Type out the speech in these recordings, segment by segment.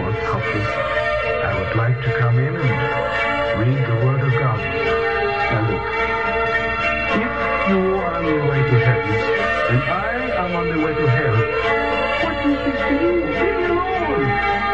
somewhat helpless, I would like to come in and read the Word of God. Now look, if you are on your way to heaven, and I am on the way to hell, what is this to you? Leave me alone!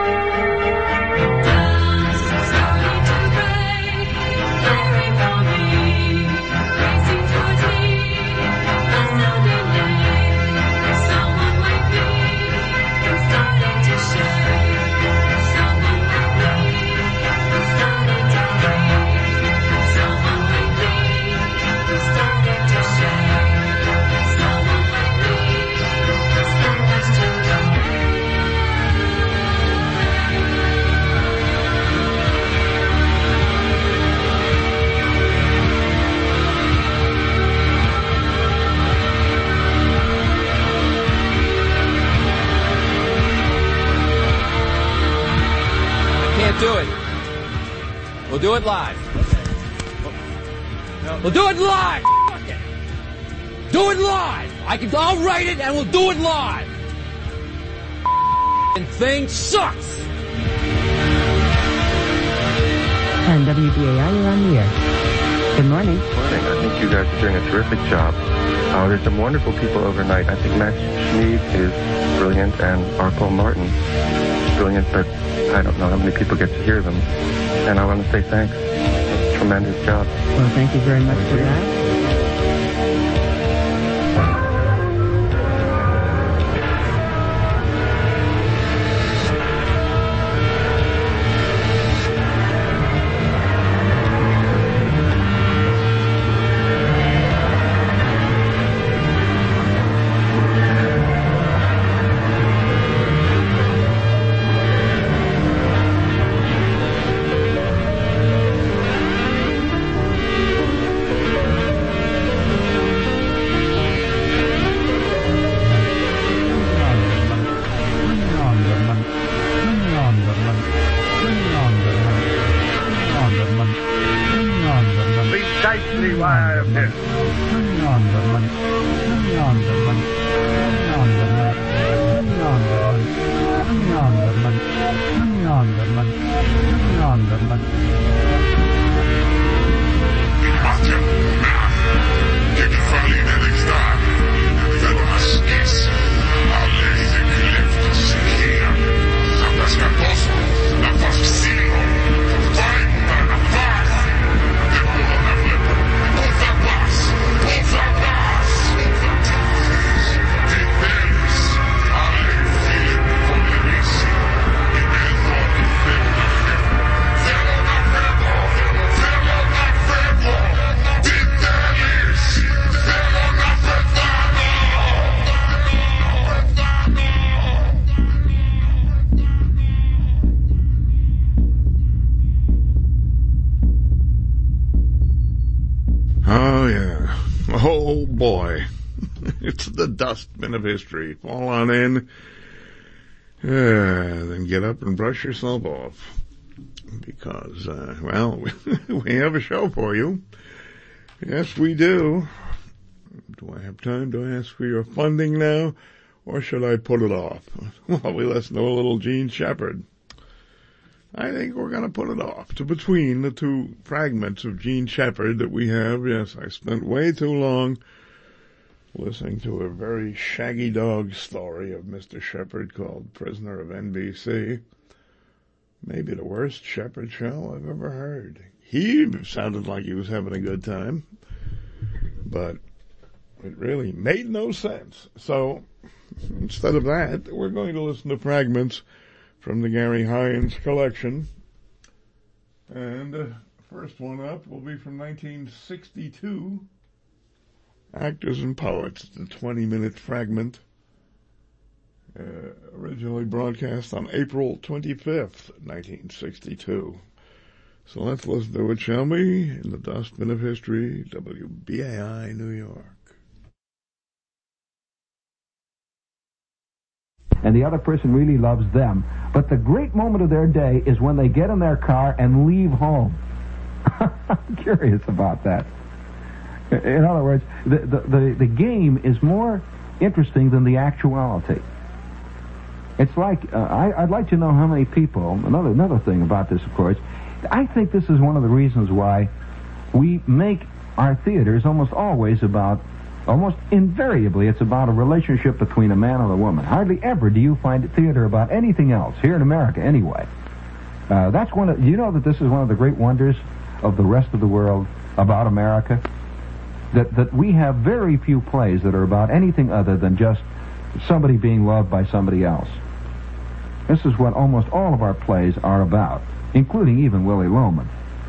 Do it. We'll do it live. We'll do it live. Fuck it. Do it live. I'll write it and we'll do it live. And thing sucks. And WBAI, you're on the air. Good morning. Good morning. I think you guys are doing a terrific job. There's some wonderful people overnight. I think Max Schneid is brilliant and Arco Martin is brilliant, but I don't know how many people get to hear them. And I want to say thanks. Tremendous job. Well, thank you very much for that. The dustbin of history. Fall on in, then get up and brush yourself off. Because, we have a show for you. Yes, we do. Do I have time to ask for your funding now, or should I put it off? Well, we listen to a little Gene Shepard. I think we're going to put it off. To between the two fragments of Gene Shepard that we have, yes, I spent way too long listening to a very shaggy dog story of Mr. Shepard called Prisoner of NBC. Maybe the worst Shepard show I've ever heard. He sounded like he was having a good time, but it really made no sense. So instead of that, we're going to listen to fragments from the Gary Hines collection. And the first one up will be from 1962. Actors and Poets, the 20-minute fragment, originally broadcast on April 25th, 1962. So let's listen to it, shall we? In the dustbin of history, WBAI, New York. And the other person really loves them. But the great moment of their day is when they get in their car and leave home. I'm curious about that. In other words, the game is more interesting than the actuality. It's like, I'd like to know how many people, another thing about this, of course, I think this is one of the reasons why we make our theaters almost invariably, it's about a relationship between a man and a woman. Hardly ever do you find a theater about anything else, here in America anyway. Do you know that this is one of the great wonders of the rest of the world about America? That we have very few plays that are about anything other than just somebody being loved by somebody else. This is what almost all of our plays are about, including even Willy Loman.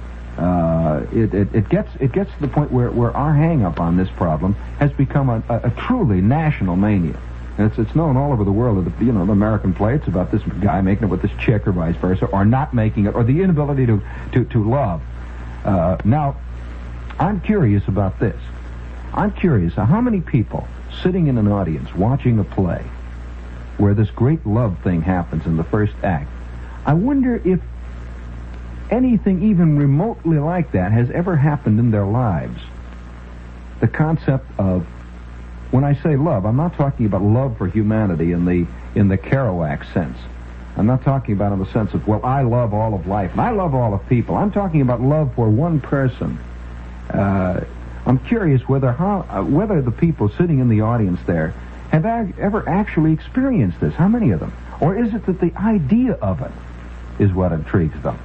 It gets to the point where our hang-up on this problem has become a truly national mania. And it's known all over the world. The American play, it's about this guy making it with this chick or vice versa, or not making it, or the inability to love. Now, I'm curious about this. I'm curious how many people sitting in an audience watching a play where this great love thing happens in the first act, I wonder if anything even remotely like that has ever happened in their lives. The concept of, when I say love, I'm not talking about love for humanity in the Kerouac sense. I'm not talking about in the sense of, well, I love all of life, and I love all of people. I'm talking about love for one person. I'm curious whether the people sitting in the audience there have ever actually experienced this. How many of them? Or is it that the idea of it is what intrigues them?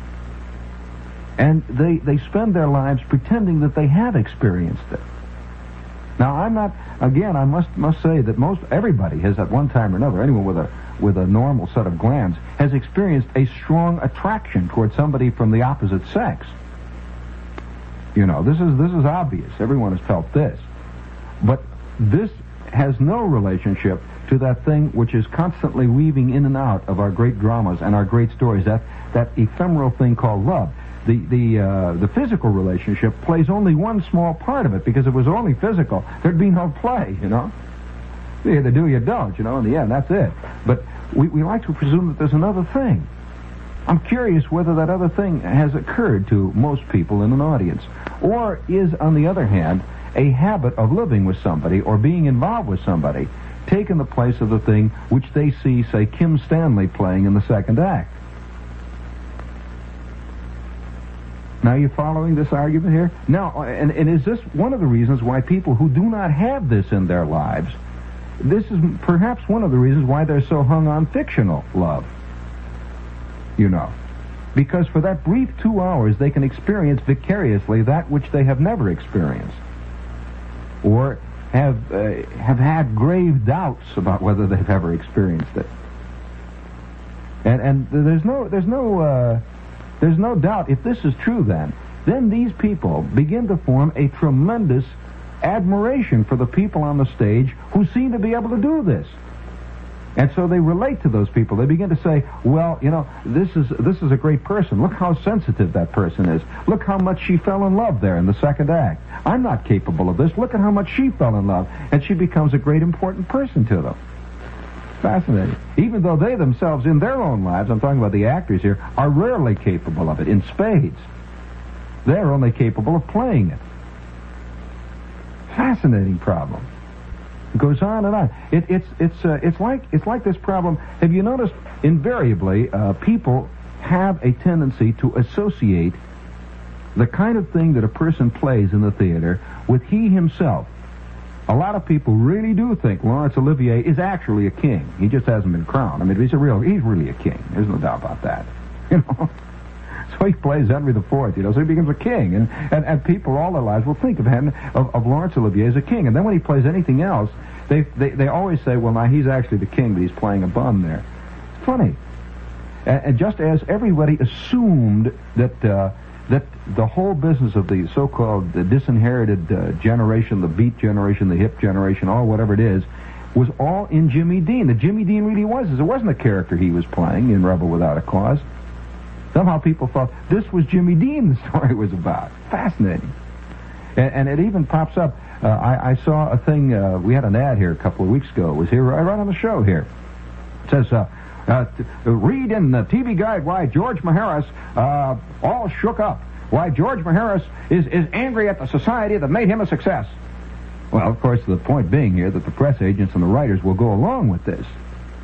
And they spend their lives pretending that they have experienced it. Now, I must say that everybody has at one time or another, anyone with a normal set of glands, has experienced a strong attraction toward somebody from the opposite sex. This is obvious. Everyone has felt this. But this has no relationship to that thing which is constantly weaving in and out of our great dramas and our great stories, that ephemeral thing called love. The physical relationship plays only one small part of it, because if it was only physical, there'd be no play, You either do or you don't, in the end, that's it. But we like to presume that there's another thing. I'm curious whether that other thing has occurred to most people in an audience, or is, on the other hand, a habit of living with somebody or being involved with somebody taken the place of the thing which they see, say, Kim Stanley playing in the second act. Now, you following this argument here? Now, and is this one of the reasons why people who do not have this in their lives, this is perhaps one of the reasons why they're so hung on fictional love? Because for that brief 2 hours, they can experience vicariously that which they have never experienced, or have had grave doubts about whether they've ever experienced it. And there's no doubt, if this is true, then these people begin to form a tremendous admiration for the people on the stage who seem to be able to do this. And so they relate to those people. They begin to say, well, this is a great person. Look how sensitive that person is. Look how much she fell in love there in the second act. I'm not capable of this. Look at how much she fell in love. And she becomes a great important person to them. Fascinating. Even though they themselves, in their own lives, I'm talking about the actors here, are rarely capable of it, in spades. They're only capable of playing it. Fascinating problem. It goes on and on. It's like this problem. Have you noticed, invariably, people have a tendency to associate the kind of thing that a person plays in the theater with he himself. A lot of people really do think Laurence Olivier is actually a king. He just hasn't been crowned. I mean, he's really a king. There's no doubt about that. So he plays Henry IV, so he becomes a king. And people all their lives will think of Laurence Olivier as a king. And then when he plays anything else, they always say, well, now he's actually the king, but he's playing a bum there. It's funny. And just as everybody assumed that the whole business of the so-called disinherited generation, the beat generation, the hip generation, or whatever it is, was all in Jimmy Dean. That Jimmy Dean really was. It wasn't a character he was playing in Rebel Without a Cause. Somehow people thought this was Jimmy Dean the story was about. Fascinating. And it even pops up. I saw a thing, we had an ad here a couple of weeks ago. It was here right on the show here. It says, read in the TV Guide why George Maharis all shook up. Why George Maharis is angry at the society that made him a success. Well, of course, the point being here that the press agents and the writers will go along with this.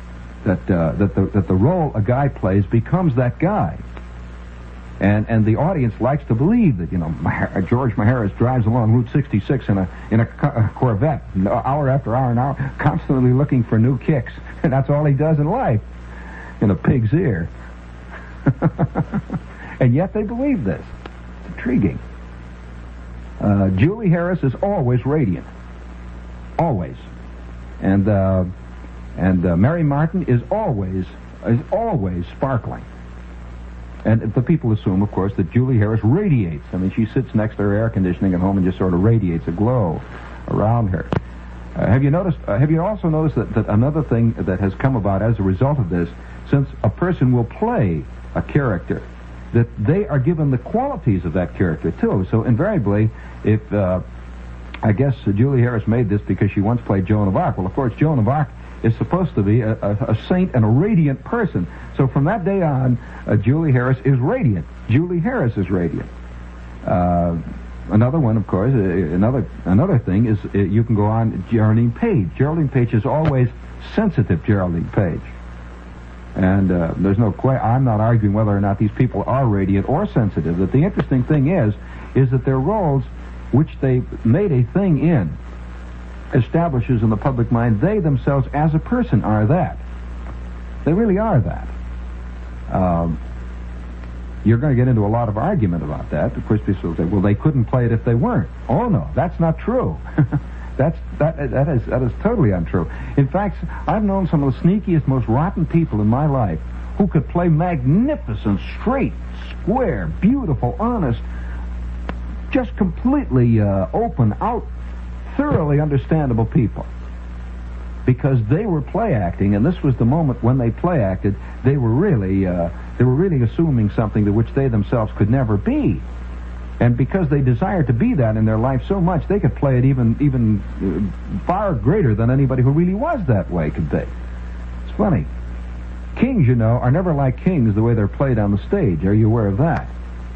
that the role a guy plays becomes that guy. And the audience likes to believe that, George Maharis drives along Route 66 in a Corvette, hour after hour and hour, constantly looking for new kicks. And that's all he does in life, in a pig's ear. And yet they believe this. It's intriguing. Julie Harris is always radiant. Always. And Mary Martin is always sparkling. And the people assume, of course, that Julie Harris radiates. I mean, she sits next to her air conditioning at home and just sort of radiates a glow around her. Have you also noticed that another thing that has come about as a result of this, since a person will play a character, that they are given the qualities of that character, too. So invariably, if, I guess Julie Harris made this because she once played Joan of Arc. Well, of course, Joan of Arc is supposed to be a saint and a radiant person. So from that day on, Julie Harris is radiant. Julie Harris is radiant. Another one, of course, another thing is you can go on Geraldine Page. Geraldine Page is always sensitive, Geraldine Page. And there's no question, I'm not arguing whether or not these people are radiant or sensitive. But the interesting thing is that their roles, which they made a thing in, establishes in the public mind they themselves as a person are that. They really are that. You're going to get into a lot of argument about that. Of course, people will say, well, they couldn't play it if they weren't. Oh, no, that's not true. That is totally untrue. In fact, I've known some of the sneakiest, most rotten people in my life who could play magnificent, straight, square, beautiful, honest, just completely open, out, thoroughly understandable people. Because they were play acting, and this was the moment when they play acted, they were really assuming something to which they themselves could never be. And because they desired to be that in their life so much, they could play it even far greater than anybody who really was that way could be. It's funny. Kings, are never like kings the way they're played on the stage. Are you aware of that?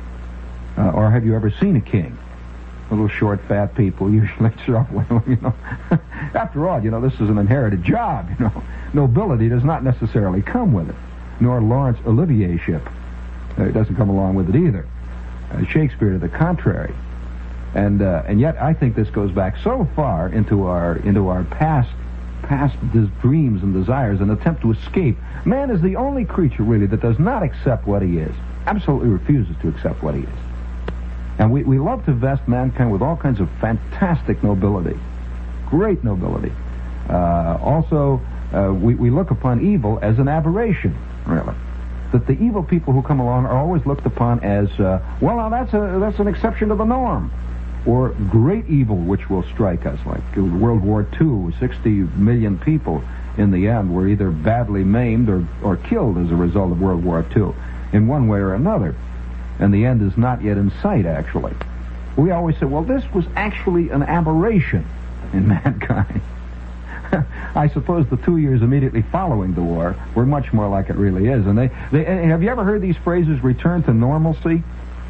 Or have you ever seen a king? Little short, fat people, usually shuffling, After all, this is an inherited job, Nobility does not necessarily come with it, nor Laurence Olivier-ship. It doesn't come along with it either. Shakespeare to the contrary. And yet I think this goes back so far into our past dreams and desires, an attempt to escape. Man is the only creature, really, that does not accept what he is. Absolutely refuses to accept what he is. And we love to vest mankind with all kinds of fantastic nobility. Great nobility. Also, we look upon evil as an aberration, really. That the evil people who come along are always looked upon as, well, now that's an exception to the norm. Or great evil which will strike us, like World War II, 60 million people in the end were either badly maimed or killed as a result of World War II, in one way or another. And the end is not yet in sight, actually. We always say, well, this was actually an aberration in mankind. I suppose the 2 years immediately following the war were much more like it really is. And have you ever heard these phrases, return to normalcy?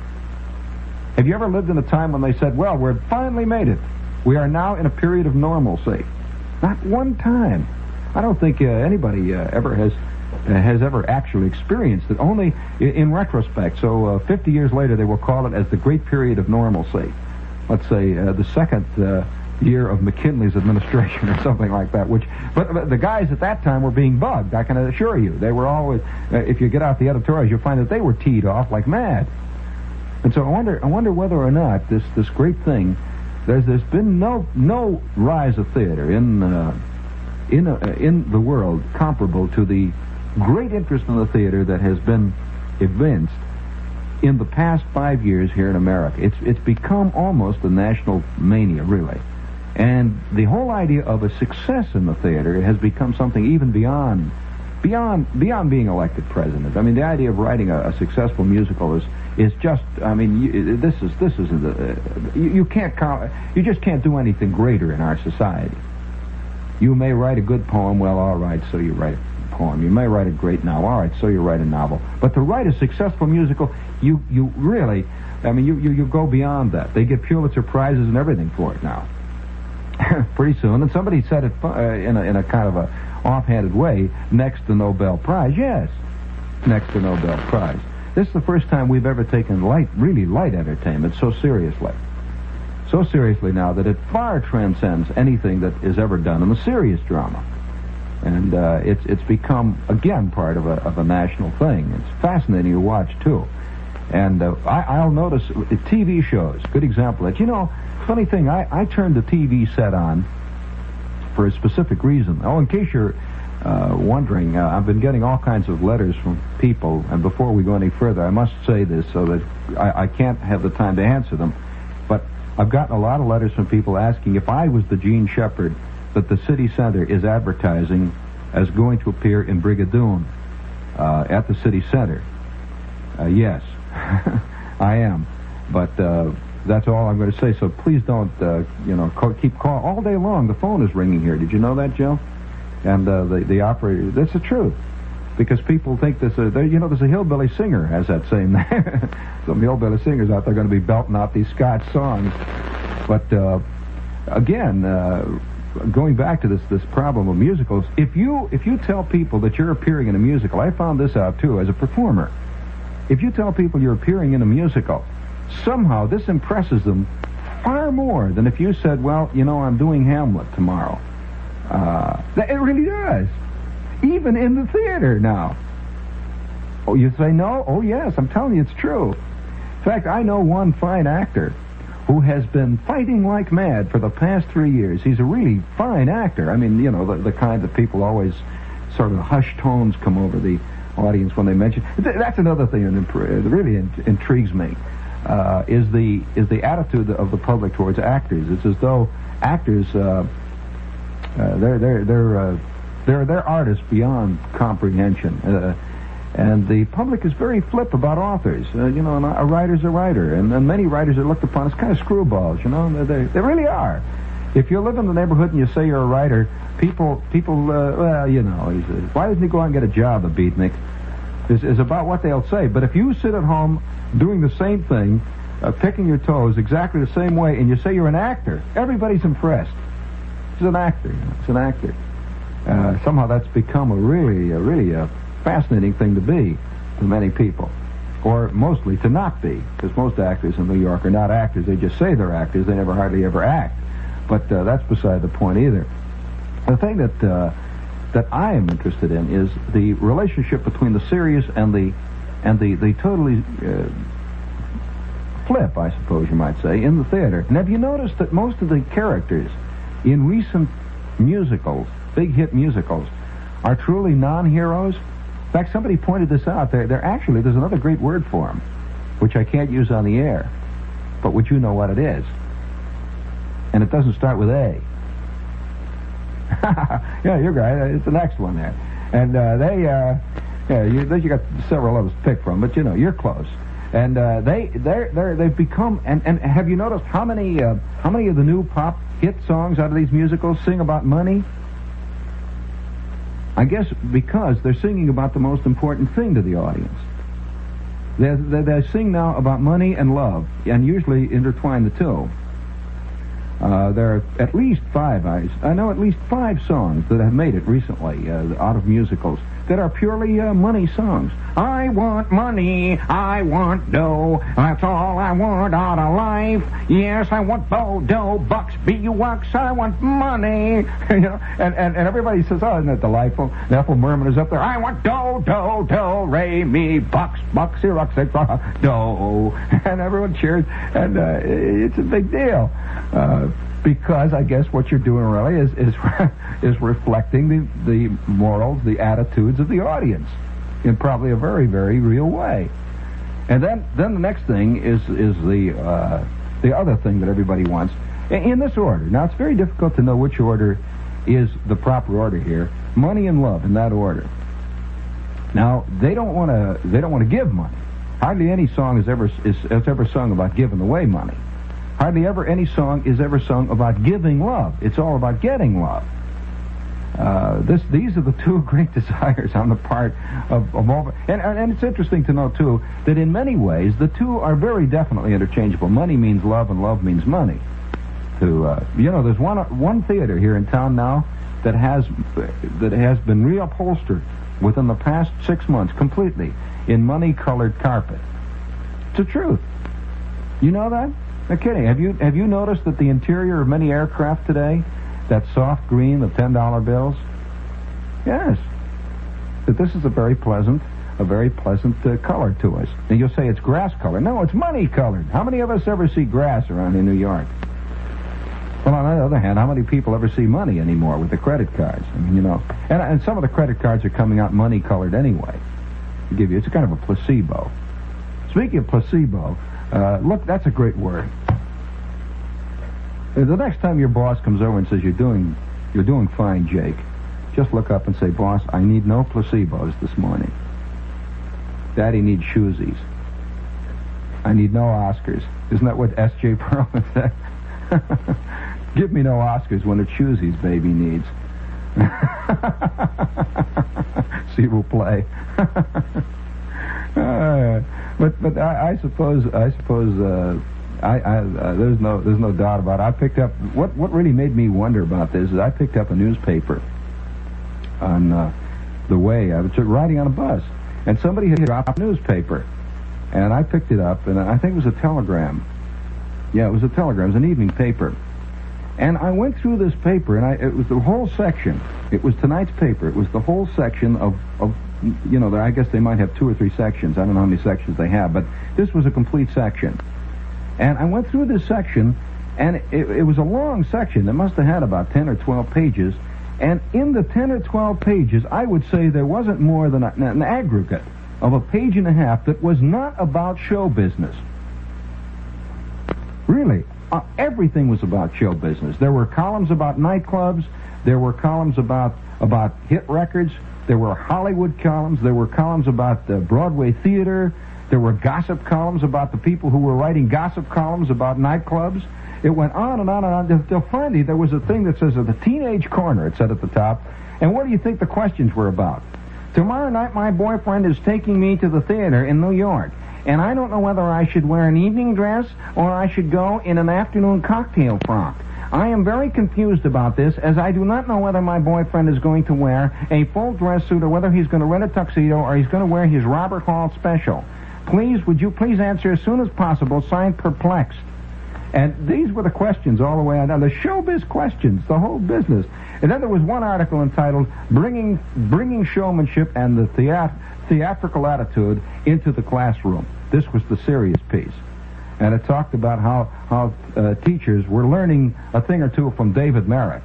Have you ever lived in a time when they said, well, we've finally made it. We are now in a period of normalcy. Not one time. I don't think anybody ever has ever actually experienced it, only in retrospect. So 50 years later, they will call it as the Great Period of Normalcy. Let's say the second year of McKinley's administration or something like that. But the guys at that time were being bugged, I can assure you. They were always, if you get out the editorials, you'll find that they were teed off like mad. And so I wonder whether or not this great thing, there's been no rise of theater in the world comparable to the great interest in the theater that has been evinced in the past 5 years here in America. It's become almost a national mania, really. And the whole idea of a success in the theater has become something even beyond being elected president. I mean, the idea of writing a successful musical is just, I mean, you just can't do anything greater in our society. You may write a good poem, well, all right, so you write a poem. You may write a great novel, all right, so you write a novel. But to write a successful musical, you really, I mean, you go beyond that. They get Pulitzer Prizes and everything for it now. pretty soon. And somebody said it in a kind of a offhanded way, next to Nobel Prize. Yes, next to Nobel Prize. This is the first time we've ever taken really light entertainment so seriously. So seriously now that it far transcends anything that is ever done in the serious drama. And it's become, again, part of a national thing. It's fascinating to watch, too. And I'll notice TV shows, good example of that. You know, funny thing, I turned the TV set on for a specific reason. Oh, in case you're wondering, I've been getting all kinds of letters from people, and before we go any further, I must say this so that I can't have the time to answer them, but I've gotten a lot of letters from people asking if I was the Gene Shepard that the city center is advertising as going to appear in Brigadoon at the city center. Yes, I am, but that's all I'm going to say, so please don't, keep calling. All day long, the phone is ringing here. Did you know that, Joe? And the operator, that's the truth. Because people think there's a hillbilly singer has that same name. Some hillbilly singers out there going to be belting out these Scotch songs. But, again, going back to this problem of musicals, if you tell people that you're appearing in a musical, I found this out, too, as a performer. If you tell people you're appearing in a musical, somehow this impresses them far more than if you said, well, I'm doing Hamlet tomorrow. It really does. Even in the theater now. Oh, you say no? Oh, yes, I'm telling you it's true. In fact, I know one fine actor who has been fighting like mad for the past 3 years. He's a really fine actor. I mean, the kind that people always sort of hushed tones come over the audience when they mention. That's another thing that really intrigues me, is the attitude of the public towards actors. It's as though actors, they're artists beyond comprehension. And the public is very flip about authors. And a writer's a writer. And many writers are looked upon as kind of screwballs, They really are. If you live in the neighborhood and you say you're a writer, people, why doesn't he go out and get a job, a beatnik? Is about what they'll say. But if you sit at home doing the same thing, picking your toes exactly the same way, and you say you're an actor, everybody's impressed. He's an actor. It's an actor. Somehow that's become a really fascinating thing to be to many people, or mostly to not be, because most actors in New York are not actors. They just say they're actors. They never hardly ever act. But that's beside the point either. The thing that I am interested in is the relationship between the serious and the totally flip, I suppose you might say, in the theater. And have you noticed that most of the characters in recent musicals, big hit musicals, are truly non-heroes? In fact, somebody pointed this out. There's another great word for them, which I can't use on the air, but which you know what it is. And it doesn't start with A. Yeah, you're right. It's the next one there. And you got several others to pick from, but you're close. And they've become. And have you noticed how many of the new pop hit songs out of these musicals sing about money? I guess because they're singing about the most important thing to the audience. They sing now about money and love, and usually intertwine the two. There are at least 5, I know at least 5 songs that have made it recently out of musicals that are purely money songs. I want money, I want dough, that's all I want out of life. Yes, I want dough, bucks, B-U-X, I want money. And everybody says, oh, isn't it delightful? The Ethel Merman is up there, I want dough, Ray, me, bucks, Xerox, dough. And everyone cheers, and it's a big deal. Because I guess what you're doing really is reflecting the morals, the attitudes of the audience in probably a very, very real way. And then the next thing is the other thing that everybody wants in this order. Now it's very difficult to know which order is the proper order here. Money and love in that order. Now they don't want to give money. Hardly any song is ever sung about giving away money. Hardly ever any song is ever sung about giving love. It's all about getting love. These are the two great desires on the part of all. And it's interesting to know, too, that in many ways, the two are very definitely interchangeable. Money means love, and love means money. There's one theater here in town now that has been reupholstered within the past 6 months completely in money-colored carpet. It's the truth. You know that? No kidding. Have you noticed that the interior of many aircraft today, that soft green of $10 bills? Yes. That this is a very pleasant color to us. And you'll say it's grass color. No, it's money colored. How many of us ever see grass around in New York? Well, on the other hand, how many people ever see money anymore with the credit cards? I mean, and some of the credit cards are coming out money colored anyway. It's kind of a placebo. Speaking of placebo, look, that's a great word. The next time your boss comes over and says you're doing fine, Jake, just look up and say, boss, I need no placebos this morning. Daddy needs shoesies. I need no Oscars. Isn't that what S.J. Perlman said? Give me no Oscars when it's shoesies baby needs. See who'll play. But I suppose there's no doubt about it. I picked up what really made me wonder about this is I picked up a newspaper on the way I was riding on a bus, and somebody had dropped a newspaper, and I picked it up, and I think it was a telegram. Yeah, it was a telegram. It was an evening paper. And I went through this paper, and it was the whole section. It was tonight's paper. It was the whole section of I guess they might have 2 or 3 sections. I don't know how many sections they have, but this was a complete section. And I went through this section, and it was a long section. It must have had about 10 or 12 pages. And in the 10 or 12 pages, I would say there wasn't more than an aggregate of a page and a half that was not about show business. Really. Everything was about show business. There were columns about nightclubs. There were columns about hit records. There were Hollywood columns. There were columns about Broadway theater. There were gossip columns about the people who were writing gossip columns about nightclubs. It went on and on and on. Till finally, there was a thing that says, the teenage corner, it said at the top. And what do you think the questions were about? Tomorrow night, my boyfriend is taking me to the theater in New York. And I don't know whether I should wear an evening dress or I should go in an afternoon cocktail frock. I am very confused about this, as I do not know whether my boyfriend is going to wear a full dress suit or whether he's going to rent a tuxedo or he's going to wear his Robert Hall special. Would you please answer as soon as possible, signed Perplexed. And these were the questions all the way on down, the showbiz questions, the whole business. And then there was one article entitled, Bringing Showmanship and the Theatrical Attitude into the Classroom. This was the serious piece. And it talked about how teachers were learning a thing or two from David Merrick.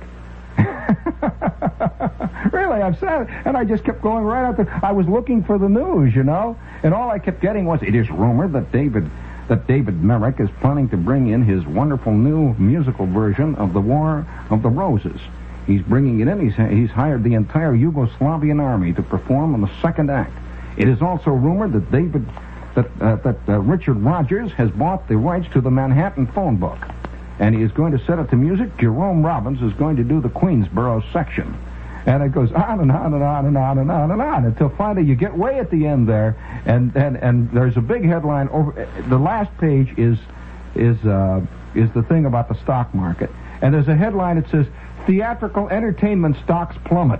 Really, I've said it. And I just kept going right out there. I was looking for the news, and all I kept getting was, it is rumored that David Merrick is planning to bring in his wonderful new musical version of The War of the Roses. He's bringing it in. He's hired the entire Yugoslavian army to perform in the second act. It is also rumored that Richard Rogers has bought the rights to the Manhattan phone book, and he is going to set it to music. Jerome Robbins is going to do the Queensboro section. And it goes on and on and on and on and on and on until finally you get way at the end there, and there's a big headline over. The last page is the thing about the stock market, and there's a headline that says theatrical entertainment stocks plummet.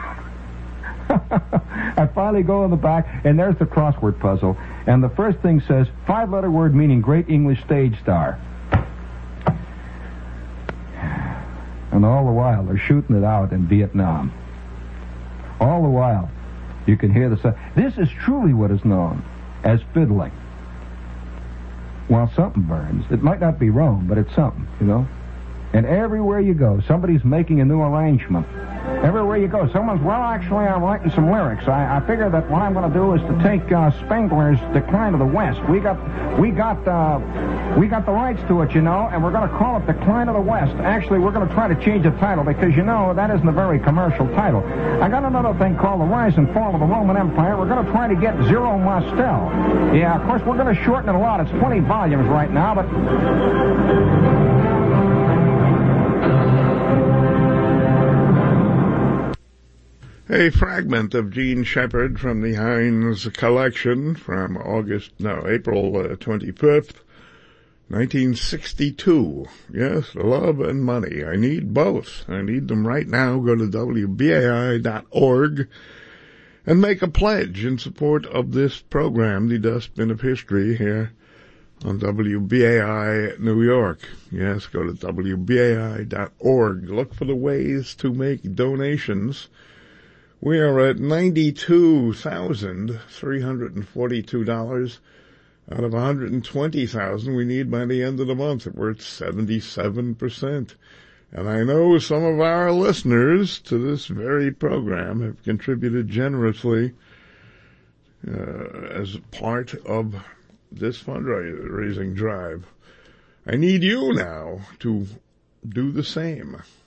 I finally go in the back, and there's the crossword puzzle, and the first thing says 5-letter word meaning great English stage star. And all the while, they're shooting it out in Vietnam. All the while, you can hear the sound. This is truly what is known as fiddling. While something burns. It might not be Rome, but it's something, And everywhere you go, somebody's making a new arrangement. Everywhere you go, someone's, actually, I'm writing some lyrics. I figure that what I'm going to do is to take Spengler's Decline of the West. We got the rights to it, and we're going to call it Decline of the West. Actually, we're going to try to change the title because, that isn't a very commercial title. I got another thing called The Rise and Fall of the Roman Empire. We're going to try to get Zero Mostel. Yeah, of course, we're going to shorten it a lot. It's 20 volumes right now, but... A fragment of Gene Shepard from the Heinz collection from April 25th, 1962. Yes, love and money. I need both. I need them right now. Go to WBAI.org and make a pledge in support of this program, The Dustbin of History, here on WBAI New York. Yes, go to WBAI.org. Look for the ways to make donations. We are at $92,342 out of $120,000 we need by the end of the month. We're at 77%. And I know some of our listeners to this very program have contributed generously as part of this fundraising drive. I need you now to do the same.